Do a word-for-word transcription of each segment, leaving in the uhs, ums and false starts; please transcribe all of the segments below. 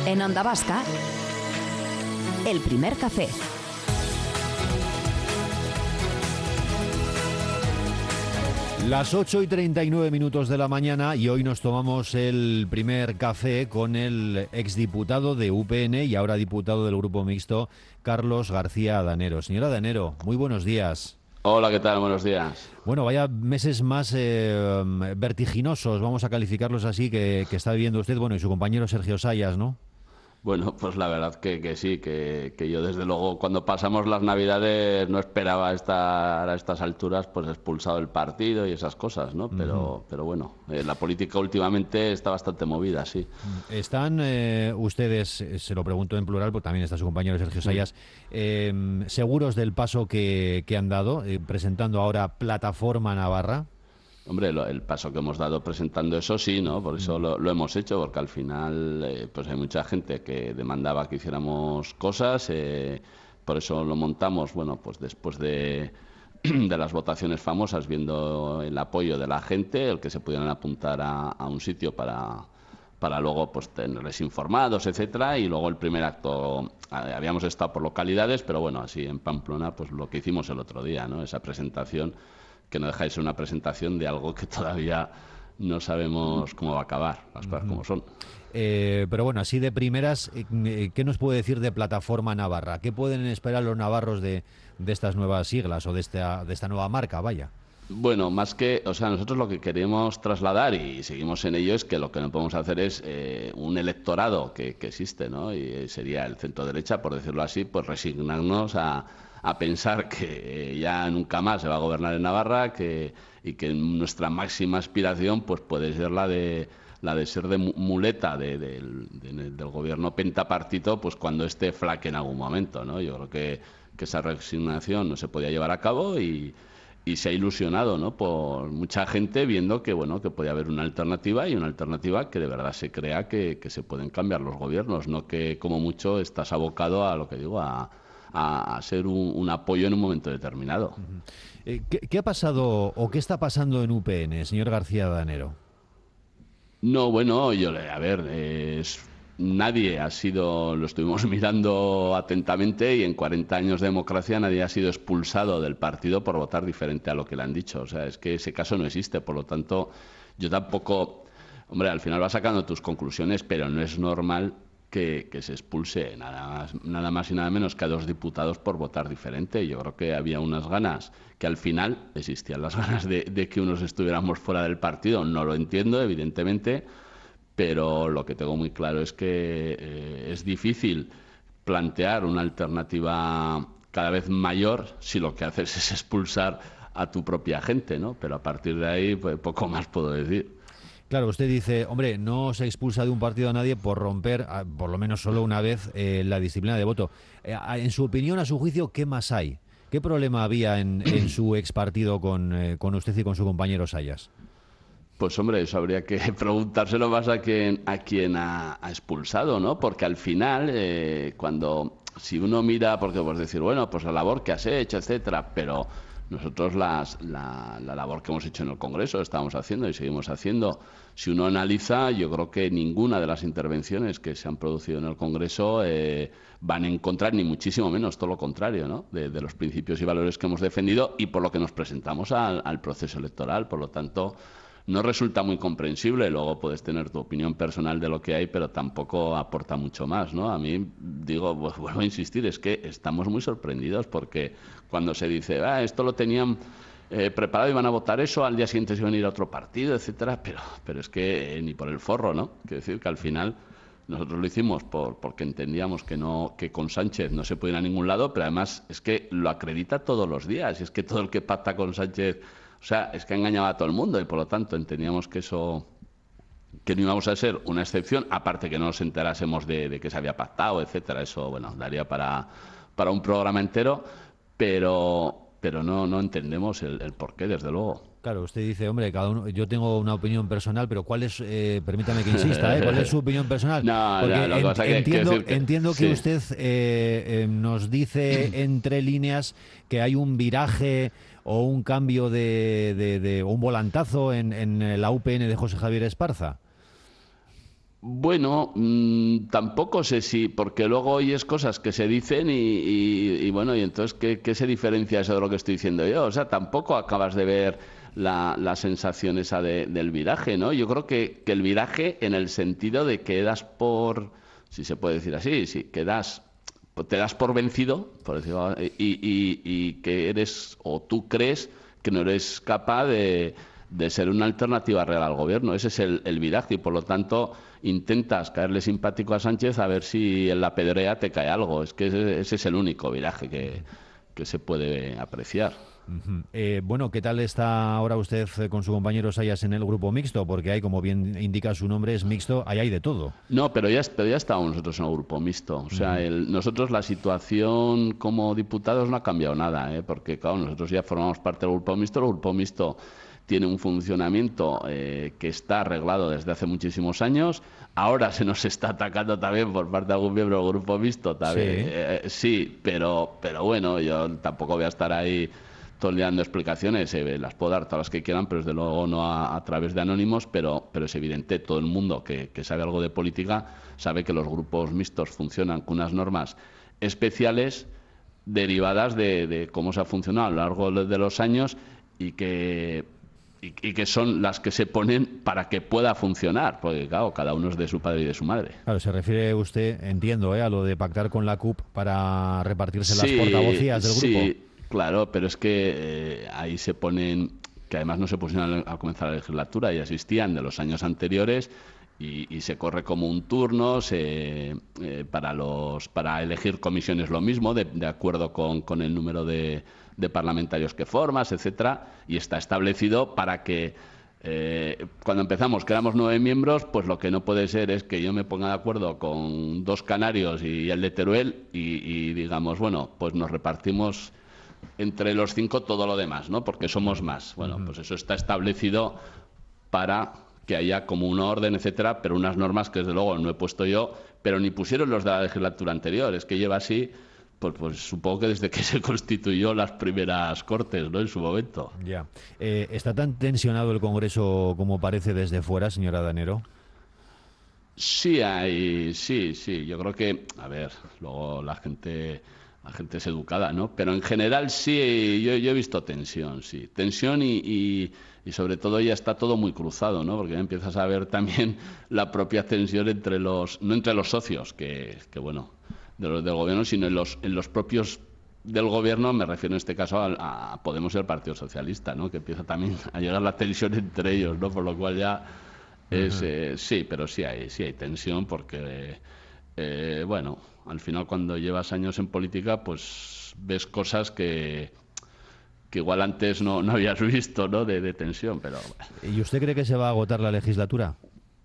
En Onda Vasca, El Primer Café. Las ocho y treinta y nueve minutos de la mañana y hoy nos tomamos el primer café con el exdiputado de U P N y ahora diputado del Grupo Mixto, Carlos García Danero. Señora Danero, muy buenos días. Hola, ¿qué tal? Buenos días. Bueno, vaya meses más eh, vertiginosos, vamos a calificarlos así, que, que está viviendo usted, bueno, y su compañero Sergio Sayas, ¿no? Bueno, pues la verdad que, que sí, que, que yo desde luego cuando pasamos las Navidades no esperaba estar a estas alturas pues expulsado del partido y esas cosas, ¿no? Pero, uh-huh. pero bueno, eh, la política últimamente está bastante movida, sí. ¿Están eh, ustedes, se lo pregunto en plural, porque también está su compañero Sergio Sayas, eh, seguros del paso que, que han dado, eh, presentando ahora Plataforma Navarra? Hombre, lo, el paso que hemos dado presentando eso sí, ¿no? Por eso lo, lo hemos hecho, porque al final eh, pues hay mucha gente que demandaba que hiciéramos cosas, eh, por eso lo montamos, bueno, pues después de, de las votaciones famosas, viendo el apoyo de la gente, el que se pudieran apuntar a, a un sitio para, para luego pues tenerles informados, etcétera, y luego el primer acto, habíamos estado por localidades, pero bueno, así en Pamplona, pues lo que hicimos el otro día, ¿no? Esa presentación, que no deja de ser una presentación de algo que todavía no sabemos cómo va a acabar, las cosas como son. Eh, pero bueno, así de primeras, ¿qué nos puede decir de Plataforma Navarra? ¿Qué pueden esperar los navarros de, de estas nuevas siglas o de esta, de esta nueva marca, vaya? Bueno, más que, o sea, nosotros lo que queremos trasladar, y seguimos en ello, es que lo que no podemos hacer es eh, un electorado que, que existe, ¿no? Y sería el centro derecha, por decirlo así, pues resignarnos a a pensar que ya nunca más se va a gobernar en Navarra, que, y que nuestra máxima aspiración pues puede ser la de la de ser de muleta de, de, de, del gobierno pentapartito, pues cuando esté flaque en algún momento, ¿no? Yo creo que, que esa resignación no se podía llevar a cabo y, y se ha ilusionado, ¿no? Por mucha gente viendo que bueno que podía haber una alternativa y una alternativa que de verdad se crea que, que se pueden cambiar los gobiernos, no que como mucho estás abocado a lo que digo a a ser un, un apoyo en un momento determinado. ¿Qué, ¿Qué ha pasado o qué está pasando en U P N, señor García Danero? No, bueno, yo, a ver, es, nadie ha sido, lo estuvimos mirando atentamente y en cuarenta años de democracia nadie ha sido expulsado del partido por votar diferente a lo que le han dicho. O sea, es que ese caso no existe, por lo tanto, yo tampoco, hombre, al final vas sacando tus conclusiones, pero no es normal Que, que se expulse nada más, nada más y nada menos que a dos diputados por votar diferente. Yo creo que había unas ganas, que al final existían las ganas de, de que unos estuviéramos fuera del partido. No lo entiendo, evidentemente, pero lo que tengo muy claro es que eh, es difícil plantear una alternativa cada vez mayor si lo que haces es expulsar a tu propia gente, ¿no? Pero a partir de ahí, pues poco más puedo decir. Claro, usted dice, hombre, no se expulsa de un partido a nadie por romper, por lo menos solo una vez, eh, la disciplina de voto. Eh, en su opinión, a su juicio, ¿qué más hay? ¿Qué problema había en, en su ex partido con, eh, con usted y con su compañero Sayas? Pues hombre, eso habría que preguntárselo más a quien, a quien ha, ha expulsado, ¿no? Porque al final, eh, cuando, si uno mira, porque pues decir, bueno, pues la labor que has hecho, etcétera, pero nosotros las, la, la labor que hemos hecho en el Congreso, estamos haciendo y seguimos haciendo. Si uno analiza, yo creo que ninguna de las intervenciones que se han producido en el Congreso eh, van en contra, ni muchísimo menos, todo lo contrario, ¿no? De, de los principios y valores que hemos defendido y por lo que nos presentamos al, al proceso electoral. Por lo tanto, no resulta muy comprensible. Luego puedes tener tu opinión personal de lo que hay, pero tampoco aporta mucho más, ¿no? A mí, digo, pues, vuelvo a insistir, es que estamos muy sorprendidos porque cuando se dice, ah, esto lo tenían eh, preparado y van a votar eso, al día siguiente se iban a ir a otro partido, etcétera, pero, pero es que eh, ni por el forro, ¿no? Quiero decir que al final nosotros lo hicimos por porque entendíamos que no que con Sánchez no se puede ir a ningún lado, pero además es que lo acredita todos los días, y es que todo el que pacta con Sánchez, o sea, es que engañaba a todo el mundo y por lo tanto entendíamos que eso, que no íbamos a ser una excepción, aparte que no nos enterásemos de, de que se había pactado, etcétera. Eso, bueno, daría para, para un programa entero, pero pero no no entendemos el, el porqué, desde luego. Claro, usted dice, hombre, cada uno, yo tengo una opinión personal, pero ¿cuál es, eh, permítame que insista, ¿eh? ¿Cuál es su opinión personal? No, Porque no, lo que en, pasa que, entiendo, que, que entiendo que sí. usted eh, eh, nos dice entre líneas que hay un viraje o un cambio de, de, de o un volantazo en, en la U P N de José Javier Esparza. Bueno, mmm, tampoco sé si, porque luego oyes cosas que se dicen y, y, y bueno, y entonces, ¿qué, ¿qué se diferencia eso de lo que estoy diciendo yo? O sea, tampoco acabas de ver la, la sensación esa de, del viraje, ¿no? Yo creo que, que el viraje en el sentido de que das por, si se puede decir así, sí, que das, te das por vencido, por decirlo, y, y, y que eres, o tú crees que no eres capaz de, de ser una alternativa real al gobierno. Ese es el, el viraje y, por lo tanto, intentas caerle simpático a Sánchez a ver si en la pedrea te cae algo. Es que ese, ese es el único viraje que, que se puede apreciar. Uh-huh. Eh, bueno, ¿qué tal está ahora usted con su compañero Sayas en el grupo mixto? Porque hay, como bien indica su nombre, es mixto, ahí hay de todo. No, pero ya, pero ya estábamos nosotros en el grupo mixto. O sea, el, nosotros la situación como diputados no ha cambiado nada, ¿eh? Porque, claro, nosotros ya formamos parte del grupo mixto. El grupo mixto tiene un funcionamiento eh, que está arreglado desde hace muchísimos años. Ahora se nos está atacando también por parte de algún miembro del grupo mixto. También. Sí, eh, sí pero, pero bueno, yo tampoco voy a estar ahí todo el día dando explicaciones. Eh, las puedo dar todas las que quieran, pero desde luego no a, a través de anónimos. Pero, pero es evidente, todo el mundo que, que sabe algo de política sabe que los grupos mixtos funcionan con unas normas especiales derivadas de, de cómo se ha funcionado a lo largo de los años y que... y que son las que se ponen para que pueda funcionar, porque claro, cada uno es de su padre y de su madre. Claro, se refiere usted, entiendo, ¿eh? a lo de pactar con la C U P para repartirse sí, las portavocías del sí, grupo. Sí, claro, pero es que eh, ahí se ponen, que además no se pusieron al comenzar la legislatura, ya existían de los años anteriores. Y, y se corre como un turno, se, eh, para los para elegir comisiones lo mismo, de, de acuerdo con, con el número de, de parlamentarios que formas, etcétera, y está establecido para que eh, cuando empezamos, que éramos nueve miembros, pues lo que no puede ser es que yo me ponga de acuerdo con dos canarios y el de Teruel y, y digamos, bueno, pues nos repartimos entre los cinco todo lo demás, ¿no? Porque somos más. Bueno, pues eso está establecido para que haya como una orden, etcétera, pero unas normas que desde luego no he puesto yo, pero ni pusieron los de la legislatura anterior. Es que lleva así, pues, pues supongo que desde que se constituyó las primeras Cortes, ¿no? En su momento. Ya. Eh, ¿Está tan tensionado el Congreso como parece desde fuera, señora Danero? Sí, hay, sí, sí. Yo creo que, a ver, luego la gente... La gente es educada, ¿no? Pero en general sí, yo, yo he visto tensión, sí. Tensión y, y, y sobre todo ya está todo muy cruzado, ¿no? Porque ya empiezas a ver también la propia tensión entre los, no entre los socios, que, que bueno, de los del gobierno, sino en los, en los propios del gobierno, me refiero en este caso a, a Podemos y al Partido Socialista, ¿no? Que empieza también a llegar la tensión entre ellos, ¿no? Por lo cual ya es, uh-huh. eh, sí, pero sí hay, sí hay tensión porque, eh, bueno... Al final, cuando llevas años en política, pues ves cosas que, que igual antes no, no habías visto, ¿no? De, de tensión, pero... ¿Y usted cree que se va a agotar la legislatura?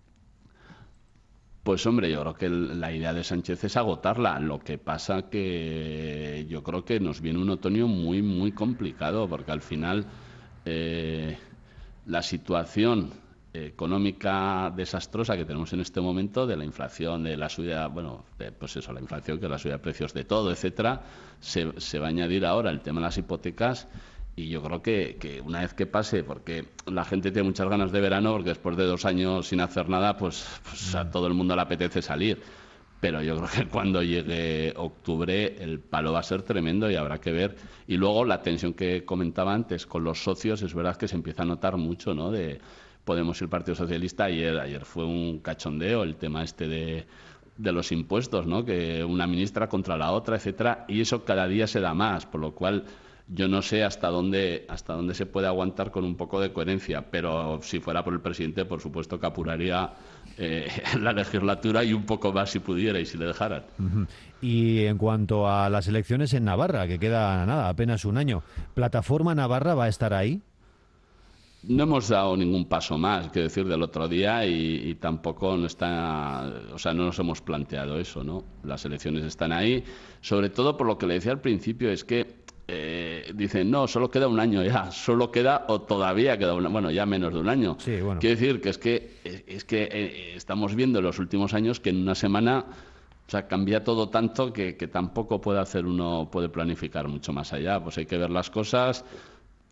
Pues hombre, yo creo que el, la idea de Sánchez es agotarla. Lo que pasa que yo creo que nos viene un otoño muy, muy complicado, porque al final eh, la situación económica desastrosa que tenemos en este momento, de la inflación, de la subida, bueno, de, pues eso, la inflación, que es la subida de precios de todo, etcétera, se, se va a añadir ahora el tema de las hipotecas. Y yo creo que, que una vez que pase, porque la gente tiene muchas ganas de verano, porque después de dos años sin hacer nada, pues, pues a todo el mundo le apetece salir. Pero yo creo que cuando llegue octubre el palo va a ser tremendo y habrá que ver. Y luego la tensión que comentaba antes con los socios, es verdad que se empieza a notar mucho, ¿no? De Podemos y el Partido Socialista. Ayer, ayer fue un cachondeo el tema este de, de los impuestos, ¿no? Que una ministra contra la otra, etcétera, y eso cada día se da más, por lo cual yo no sé hasta dónde hasta dónde se puede aguantar con un poco de coherencia, pero si fuera por el presidente, por supuesto que apuraría eh, la legislatura y un poco más si pudiera y si le dejaran. Uh-huh. Y en cuanto a las elecciones en Navarra, que queda nada, apenas un año, ¿Plataforma Navarra va a estar ahí? No hemos dado ningún paso más, que decir, del otro día y, y tampoco no está, o sea, no nos hemos planteado eso, ¿no? Las elecciones están ahí, sobre todo por lo que le decía al principio, es que eh, dicen, no, solo queda un año ya, solo queda o todavía queda un, bueno, ya menos de un año. Sí, bueno. Quiero decir que es que, es que eh, estamos viendo en los últimos años que en una semana, o sea, cambia todo tanto que, que tampoco puede hacer uno, puede planificar mucho más allá, pues hay que ver las cosas.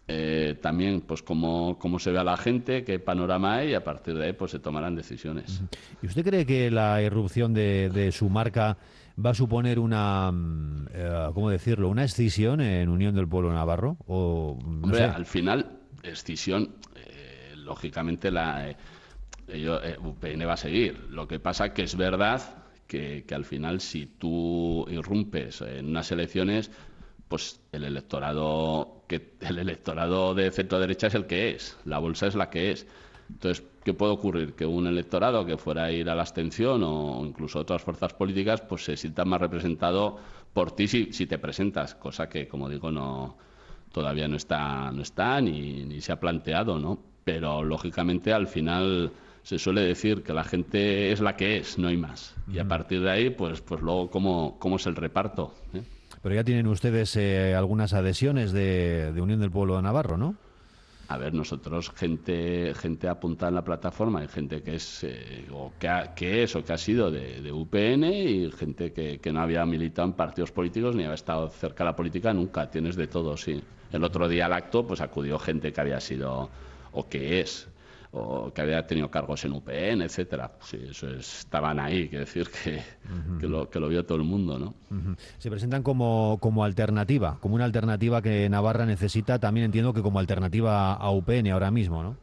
eh, también pues cómo, cómo se ve a la gente, qué panorama hay, y a partir de ahí pues se tomarán decisiones. ¿Y usted cree que la irrupción de, de su marca va a suponer una, eh, ¿cómo decirlo?, una escisión en Unión del Pueblo Navarro? O, no Hombre, sé. al final, escisión, eh, lógicamente la eh, ello, eh, U P N va a seguir. Lo que pasa que es verdad que, que al final, si tú irrumpes en unas elecciones, pues el electorado que el electorado de centro derecha es el que es, la bolsa es la que es. Entonces, ¿qué puede ocurrir? Que un electorado que fuera a ir a la abstención o incluso otras fuerzas políticas, pues se sienta más representado por ti si, si te presentas, cosa que, como digo, no todavía no está, no está ni, ni se ha planteado, ¿no? Pero lógicamente al final se suele decir que la gente es la que es, no hay más. Y a partir de ahí, pues, pues luego cómo, cómo es el reparto, ¿eh? Pero ya tienen ustedes eh, algunas adhesiones de, de Unión del Pueblo Navarro, ¿no? A ver, nosotros, gente gente apuntada en la plataforma, hay gente que es eh, o que, ha- que es o que ha sido de, de U P N, y gente que, que no había militado en partidos políticos ni había estado cerca de la política nunca. Tienes de todo, sí. El otro día al acto pues acudió gente que había sido o que es o que había tenido cargos en U P N, etcétera. Sí, eso es- estaban ahí, quiero decir que, que, lo, que lo vio todo el mundo, ¿no? Ujú. Se presentan como, como alternativa, como una alternativa que Navarra necesita, también entiendo que como alternativa a U P N ahora mismo, ¿no?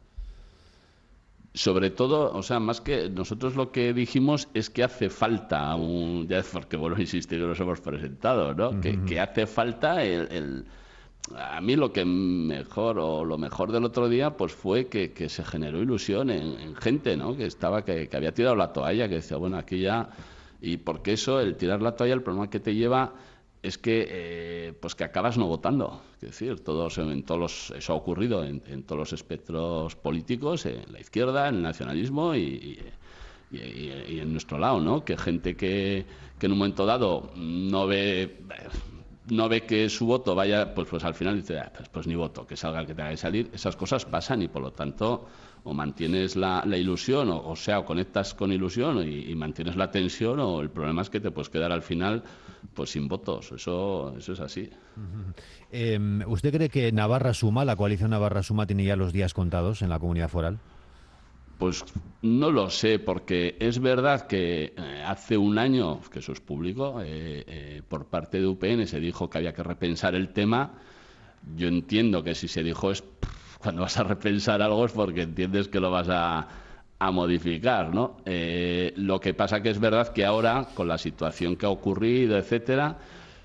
Sobre todo, o sea, más que nosotros lo que dijimos es que hace falta un, ya es porque vuelvo a insistir que nos hemos presentado, ¿no? Que, que hace falta el, el- a mí lo que mejor o lo mejor del otro día pues fue que, que se generó ilusión en, en gente, ¿no? Que estaba, que, que había tirado la toalla, que decía, bueno, aquí ya, y porque eso, el tirar la toalla, el problema que te lleva es que eh, pues que acabas no votando. Es decir, todos, en todos los, eso ha ocurrido en, en todos los espectros políticos, en la izquierda, en el nacionalismo y, y, y- y en nuestro lado, ¿no? Que gente que, que en un momento dado no ve no ve que su voto vaya, pues pues al final dice, "Ah, pues, pues ni voto, que salga el que tenga que salir". Esas cosas pasan y por lo tanto o mantienes la, la ilusión, o, o sea, o conectas con ilusión y, y mantienes la tensión, o el problema es que te puedes quedar al final pues sin votos. Eso, eso es así. Eh, ¿Usted cree que Navarra Suma, la coalición Navarra Suma, tiene ya los días contados en la comunidad foral? Pues no lo sé, porque es verdad que eh, hace un año, que eso es público, eh, eh, por parte de U P N se dijo que había que repensar el tema. Yo entiendo que si se dijo es pff, cuando vas a repensar algo es porque entiendes que lo vas a, a modificar, ¿no? Eh, lo que pasa que es verdad que ahora, con la situación que ha ocurrido, etcétera,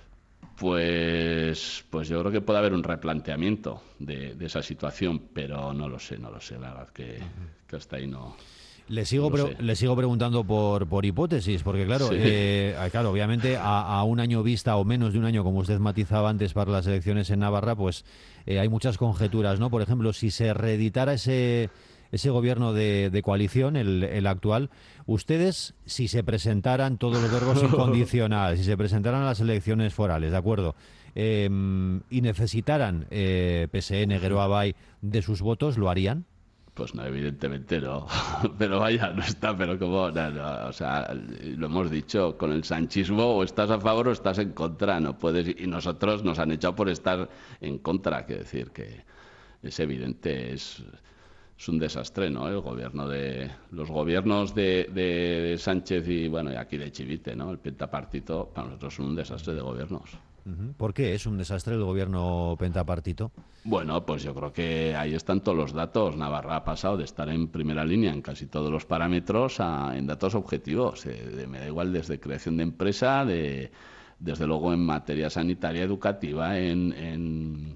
pues, pues yo creo que puede haber un replanteamiento de, de esa situación, pero no lo sé, no lo sé, la verdad que, que hasta ahí no, Le no sigo, lo pre- sé. le sigo preguntando por, por hipótesis, porque claro, Sí. eh, ah, claro, obviamente a, a un año vista o menos de un año, como usted matizaba antes para las elecciones en Navarra, pues eh, hay muchas conjeturas, ¿no? Por ejemplo, si se reeditara ese, ese gobierno de, de coalición, el, el actual, ustedes, si se presentaran todos los verbos incondicionales, si se presentaran a las elecciones forales, ¿de acuerdo? Eh, y necesitaran eh, P S N, Geroa Bai, de sus votos, ¿lo harían? Pues no, evidentemente no. Pero vaya, no está, pero como, no, no, o sea, lo hemos dicho, con el sanchismo o estás a favor o estás en contra, no puedes, y nosotros nos han echado por estar en contra, quiero decir que es evidente, es, es un desastre, ¿no? El gobierno de, los gobiernos de, de Sánchez y, bueno, y aquí de Chivite, ¿no? El pentapartito, para nosotros son un desastre de gobiernos. Ujú. ¿Por qué es un desastre el gobierno pentapartito? Bueno, pues yo creo que ahí están todos los datos. Navarra ha pasado de estar en primera línea en casi todos los parámetros a, en datos objetivos. Eh, de- me da igual desde creación de empresa, de, desde luego en materia sanitaria, educativa, en, en,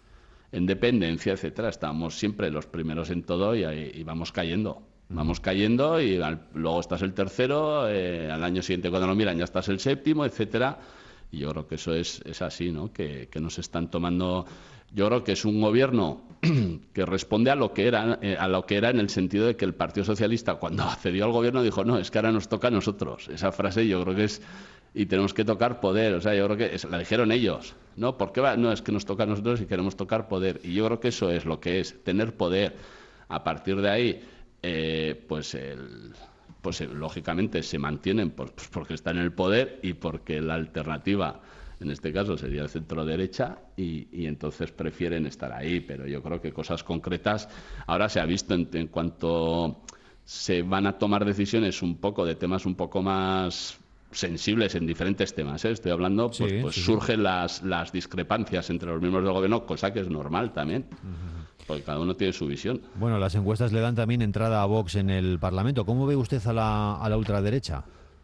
en dependencia, etcétera. Estamos siempre los primeros en todo y, ahí- y vamos cayendo. Vamos cayendo y al- luego estás el tercero, eh, al año siguiente cuando lo miran ya estás el séptimo, etcétera. Y yo creo que eso es, es así, ¿no? Que, que nos están tomando. Yo creo que es un gobierno que responde a lo que era, eh, a lo que era en el sentido de que el Partido Socialista, cuando accedió al gobierno, dijo, no, es que ahora nos toca a nosotros. Esa frase yo creo que es, y tenemos que tocar poder. O sea, yo creo que es- la dijeron ellos, ¿no? ¿Por qué va? No, es que nos toca a nosotros y queremos tocar poder. Y yo creo que eso es lo que es, tener poder. A partir de ahí, eh, pues el pues eh, lógicamente se mantienen pues, pues porque están en el poder y porque la alternativa en este caso sería el centro-derecha, y, y entonces prefieren estar ahí. Pero yo creo que cosas concretas, ahora se ha visto en, en cuanto se van a tomar decisiones un poco de temas un poco más sensibles en diferentes temas, ¿eh? Estoy hablando, pues, Sí, pues sí, surgen las, las discrepancias entre los miembros del gobierno, cosa que es normal también, porque cada uno tiene su visión. Bueno, las encuestas le dan también entrada a Vox en el Parlamento. ¿Cómo ve usted a la, a la ultraderecha?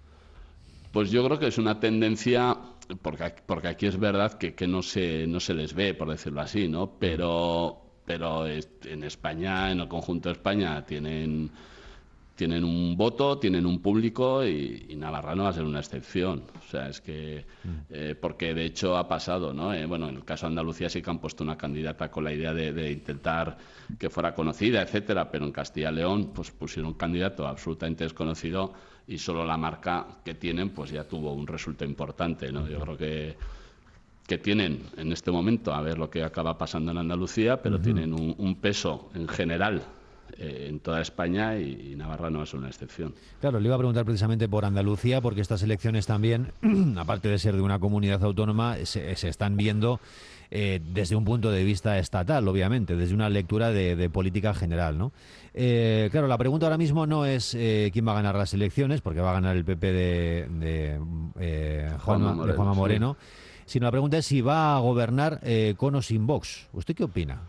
Pues yo creo que es una tendencia, porque aquí, porque aquí es verdad que, que no se no se les ve, por decirlo así, ¿no? Pero, pero en España, en el conjunto de España, tienen... tienen un voto, tienen un público, y, y Navarra no va a ser una excepción. O sea, es que... Eh, porque de hecho ha pasado, ¿no? Eh, bueno, en el caso de Andalucía sí que han puesto una candidata con la idea de, de intentar que fuera conocida, etcétera, pero en Castilla y León pues pusieron un candidato absolutamente desconocido y solo la marca que tienen pues ya tuvo un resultado importante, ¿no? Yo creo que que tienen en este momento, a ver lo que acaba pasando en Andalucía, pero uh-huh. tienen un, un peso en general en toda España, y, y Navarra no es una excepción. Claro, le iba a preguntar precisamente por Andalucía, porque estas elecciones también, aparte de ser de una comunidad autónoma, se, se están viendo eh, desde un punto de vista estatal, obviamente, desde una lectura de, de política general, ¿no? Eh, claro, la pregunta ahora mismo no es eh, quién va a ganar las elecciones, porque va a ganar el P P de, de, eh, Juanma, Juanma Moreno, de Juanma Moreno, sí. Sino la pregunta es si va a gobernar eh, con o sin Vox. ¿Usted qué opina?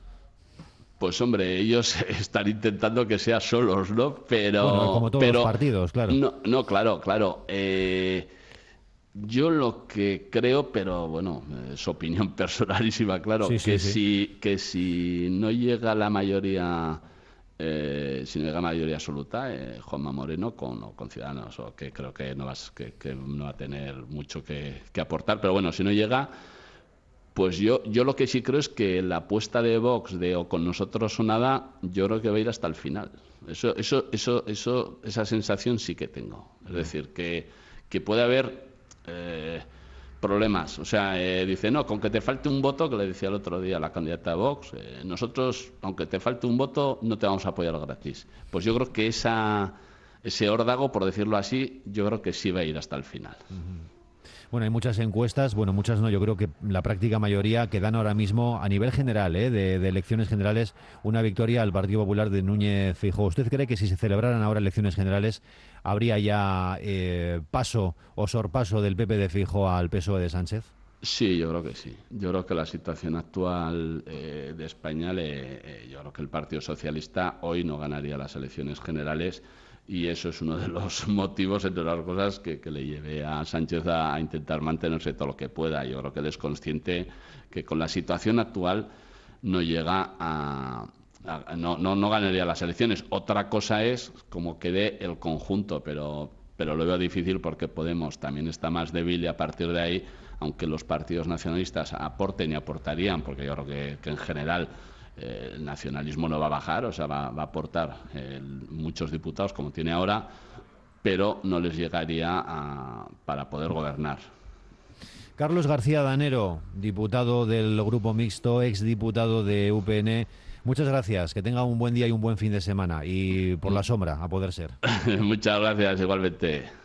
Pues hombre, ellos están intentando que sea solos, ¿no? Pero, bueno, como todos pero, los partidos, claro. No, no claro, claro. Eh, yo lo que creo, pero bueno, es opinión personalísima, claro, sí, que, sí, sí. Si, que si no llega la mayoría, eh, si no llega mayoría absoluta, eh, Juanma Moreno con, o con Ciudadanos, o que creo que no, vas, que, que no va a tener mucho que, que aportar, pero bueno, si no llega... Pues yo, yo lo que sí creo es que la apuesta de Vox de o con nosotros o nada, yo creo que va a ir hasta el final. Eso, eso, eso, eso, esa sensación sí que tengo. Es decir, que, que puede haber eh, problemas. O sea, eh, dice, no, con que te falte un voto, que le decía el otro día la candidata de Vox, eh, nosotros, aunque te falte un voto, no te vamos a apoyar gratis. Pues yo creo que esa, ese órdago, por decirlo así, yo creo que sí va a ir hasta el final. Uh-huh. Bueno, hay muchas encuestas, bueno, muchas no, yo creo que la práctica mayoría que dan ahora mismo a nivel general, ¿eh? de, de elecciones generales, una victoria al Partido Popular de Núñez Feijóo. ¿Usted cree que si se celebraran ahora elecciones generales habría ya eh, paso o sorpaso del P P de Feijóo al P S O E de Sánchez? Sí, yo creo que sí. Yo creo que la situación actual eh, de España, le, eh, yo creo que el Partido Socialista hoy no ganaría las elecciones generales. Y eso es uno de los motivos, entre otras cosas, que, que le lleve a Sánchez a, a intentar mantenerse todo lo que pueda. Yo creo que él es consciente que con la situación actual no llega a... a no, no, no ganaría las elecciones. Otra cosa es cómo quede el conjunto, pero, pero lo veo difícil porque Podemos también está más débil y a partir de ahí, aunque los partidos nacionalistas aporten y aportarían, porque yo creo que, que en general... el nacionalismo no va a bajar, o sea, va, va a aportar eh, muchos diputados como tiene ahora, pero no les llegaría a, para poder gobernar. Carlos García Danero, diputado del Grupo Mixto, exdiputado de U P N, muchas gracias, que tenga un buen día y un buen fin de semana, y por la sombra, a poder ser. Muchas gracias, igualmente.